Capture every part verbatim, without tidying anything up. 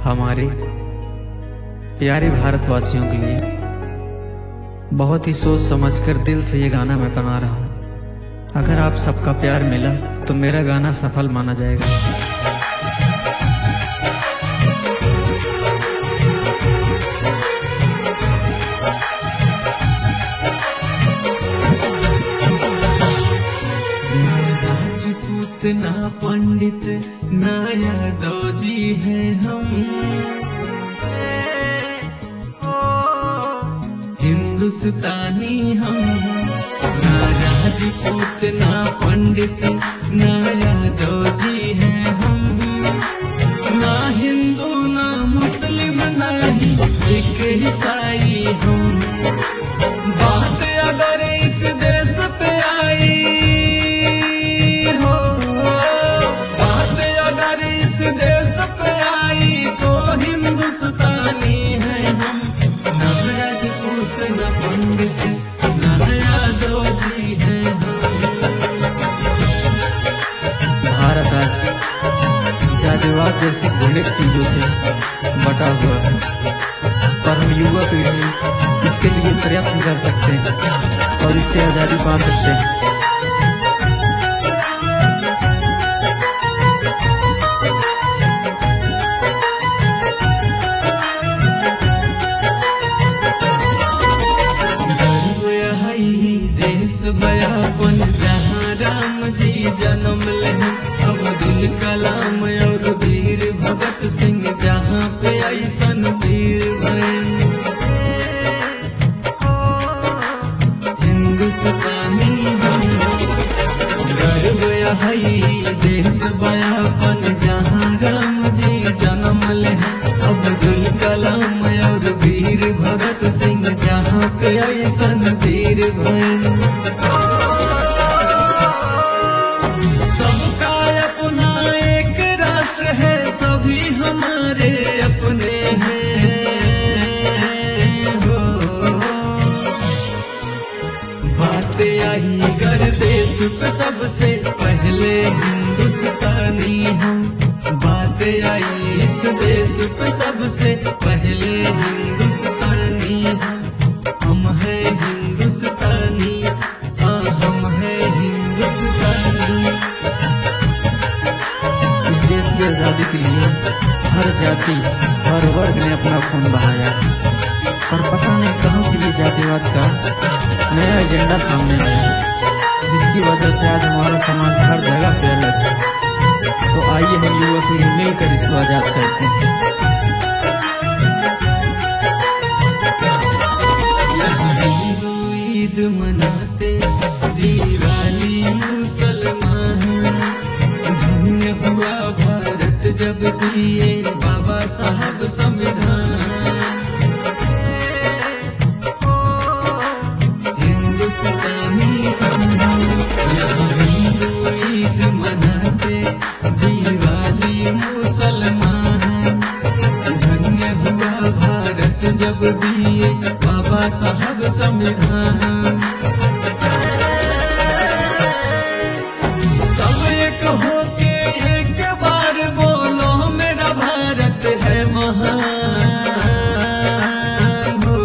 हमारे प्यारे भारतवासियों के लिए बहुत ही सोच समझकर दिल से ये गाना मैं बना रहा हूँ। अगर आप सबका प्यार मिला तो मेरा गाना सफल माना जाएगा। राजपूत ना पंडित ना यादव जी हैं हम, हिंदुस्तानी हम। ना राजपूत ना पंडित ना यादव जी हैं हम, ना हिंदू ना मुस्लिम ना ही सिख ईसाई हम। बात अगर इस देश पे आई हो, बात अगर इस देश पे आई तो हिंदुस्तानी है हम। ना राजपूत ना पंडित ना यादव जी हैं हम। भारत आज जातिवाद जैसी घृणित चीजों से बटा हुआ है, पर हम युवा पीढ़ी इसके लिए प्रयत्न कर सकते हैं और इससे आजादी पा सकते हैं। देश बयापन जहाँ राम जी जन्म ले, अब्दुल कलाम और वीर भगत सिंह जहाँ पे ऐसन वीर भैन। हिंदुस्तानी हम गर्व यही देश बयापन जहाँ राम जी जन्म ले, अब्दुल कलाम और वीर भगत सिंह जहाँ पे ऐसन वीर भैन। सबका अपना एक राष्ट्र है, सभी हमारे अपने हैं हो। बातें आई कर देश पे सबसे पहले हिंदुस्तानी हम। बातें आई इस देश पे सबसे पहले हिंदुस्तानी हम। हम हैं हिंदुस्तानी, हाँ हम हैं हिंदुस्तानी। इस देश की आजादी के लिए हर जाति हर वर्ग ने अपना खून बहाया, और पता नहीं कहां से ये जातिवाद का नया एजेंडा सामने आया, जिसकी वजह से आज हमारा समाज हर जगह पे अलग है। तो आइए हम युवा पीढ़ी मिलकर इसको आजाद करते हैं। ईद मनाते दिवाली मुसलमान, धन्य हुआ भारत जब दिए बाबा साहब संविधान। हिंदुस्तानी हम हिंदू ईद मनाते दिवाली मुसलमान, धन्य हुआ भारत जब दिए बाबा साहब संविधान। सब एक होके एक बार बोलो मेरा भारत है महान हो।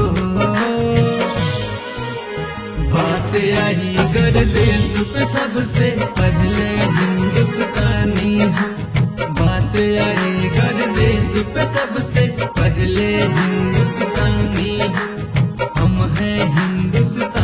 बातें आई कर देश पे सबसे पहले हिंदुस्तानी हम। बातें आई कर देश पे सबसे पहले हिंदुस्तानी हम। हम हैं हिंदुस्तानी।